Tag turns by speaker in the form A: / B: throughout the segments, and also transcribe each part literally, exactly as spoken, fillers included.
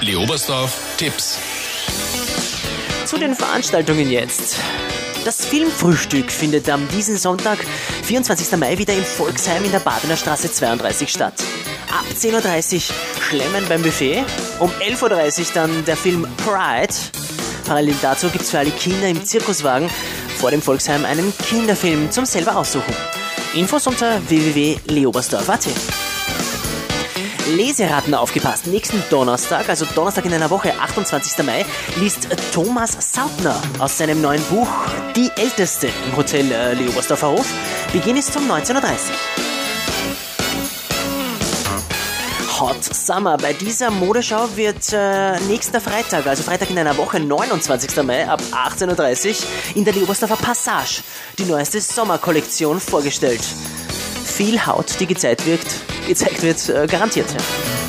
A: Lee Oberstdorf Tipps.
B: Zu den Veranstaltungen jetzt. Das Filmfrühstück findet am diesen Sonntag, vierundzwanzigsten Mai, wieder im Volksheim in der Badener Straße zweiunddreißig statt. Ab zehn Uhr dreißig Schlemmen beim Buffet, um elf Uhr dreißig dann der Film Pride. Parallel dazu gibt es für alle Kinder im Zirkuswagen vor dem Volksheim einen Kinderfilm zum selber aussuchen. Infos unter w w w punkt leoberstdorf punkt a t. Leseraten aufgepasst. Nächsten Donnerstag, also Donnerstag in einer Woche, achtundzwanzigsten Mai, liest Thomas Sautner aus seinem neuen Buch Die Älteste im Hotel äh, Lee Oberstdorfer Hof. Beginn ist um neunzehn Uhr dreißig. Hot Summer. Bei dieser Modeschau wird äh, nächster Freitag, also Freitag in einer Woche, neunundzwanzigsten Mai, ab achtzehn Uhr dreißig in der Lee Oberstdorfer Passage die neueste Sommerkollektion vorgestellt. Viel Haut, die gezeigt wird, gezeigt wird äh, garantiert. Ja.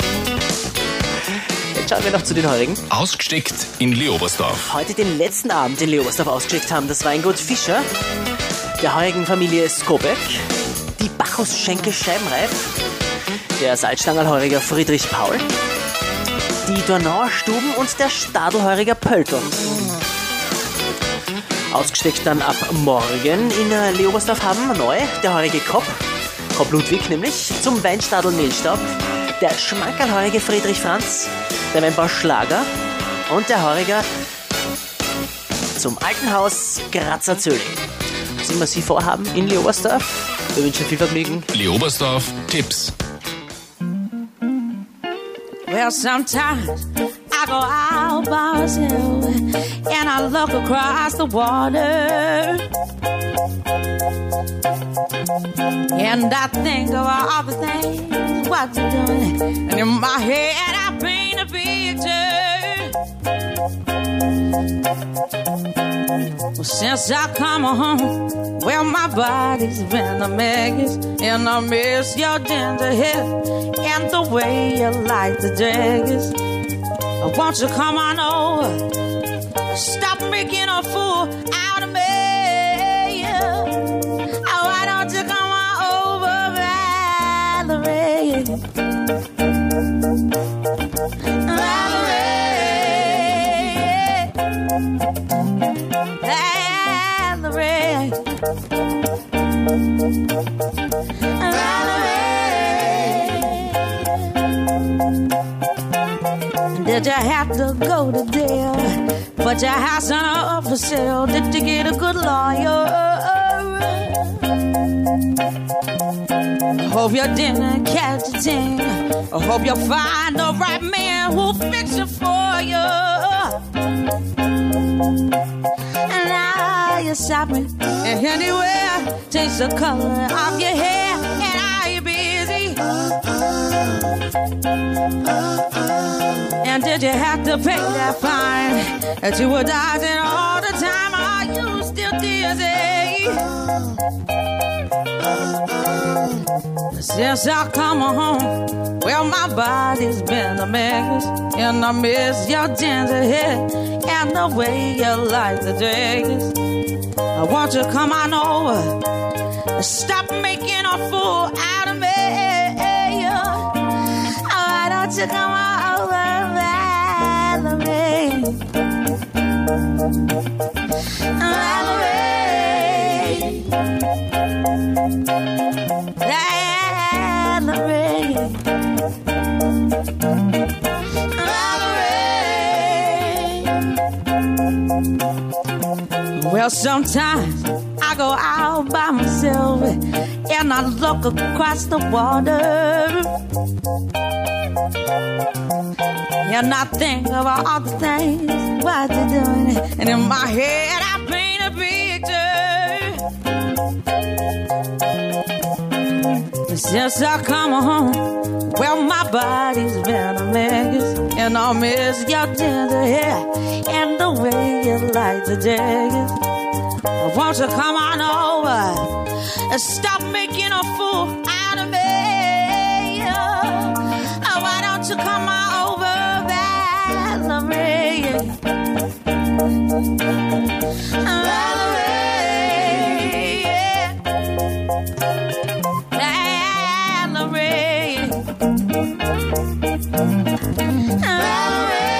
B: Jetzt schauen wir noch zu den heurigen.
A: Ausgesteckt in Lee Oberstdorf.
B: Heute den letzten Abend in Lee Oberstdorf ausgesteckt haben das Weingut Fischer, der heurigen Familie Skobek, die Bacchus-Schenke Scheibenreif, der Salzstangerl-Heuriger Friedrich Paul, die Dornauer Stuben und der Stadelheuriger Pölton. Ausgesteckt dann ab morgen in äh, Lee Oberstdorf haben neu der heurige Kopp, Kopp Ludwig nämlich, zum Weinstadel Mehlstaub, der Schmankerlheurige Friedrich Franz, der Weinbau Schlager und der Heuriger zum Alten Haus Grazer Zöhling. Was immer Sie vorhaben in Lee Oberstdorf, wir wünschen viel Vergnügen.
A: Lee Oberstdorf Tipps.
C: Well, sometimes I go out by myself and I look across the water and I think of all the things what you're doing, and in my head I paint a picture. Well, since I come home, well, my body's been a mess, and I miss your ginger hair and the way you like the dress. Won't you come on over? Stop making a fool out of me. Oh, why don't you come on over, Valerie? Valerie. Valerie. Did you have to go to jail? Put your house on up for sale. Did you get a good lawyer? Hope you didn't catch a thing. I hope you find the right man who'll fix it for you. And now you're shopping and anywhere, change the color of your hair. And are you busy? And did you have to pay that fine that you were dodging all the time? Are you still dizzy? Since I come home, well, my body's been a mess, and I miss your ginger hair and the way you like the dress. I want you to come on over, stop making a fool out of me. Why don't you come on over, Valerie? Valerie. Valerie. Valerie. Well, sometimes I go out by myself and I look across the water and I think of all the things what you're doing, and in my head I paint a picture. Since I come home, well, my body's been a mess, and I miss your ginger hair and the way you like the dress. Won't you come on over and stop making a fool out of me? Oh, why don't you come on over, Valerie? Valerie. Valerie. Valerie.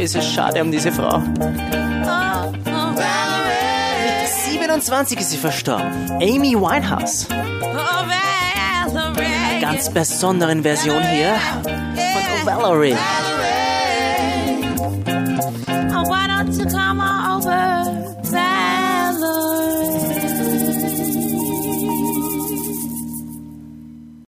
B: ist es schade um diese Frau.
C: Oh, oh,
B: Mit siebenundzwanzig ist sie verstorben. Amy Winehouse.
C: oh, Valerie.
B: Ganz besonderen Version hier von Valerie.
C: Oh, why don't you come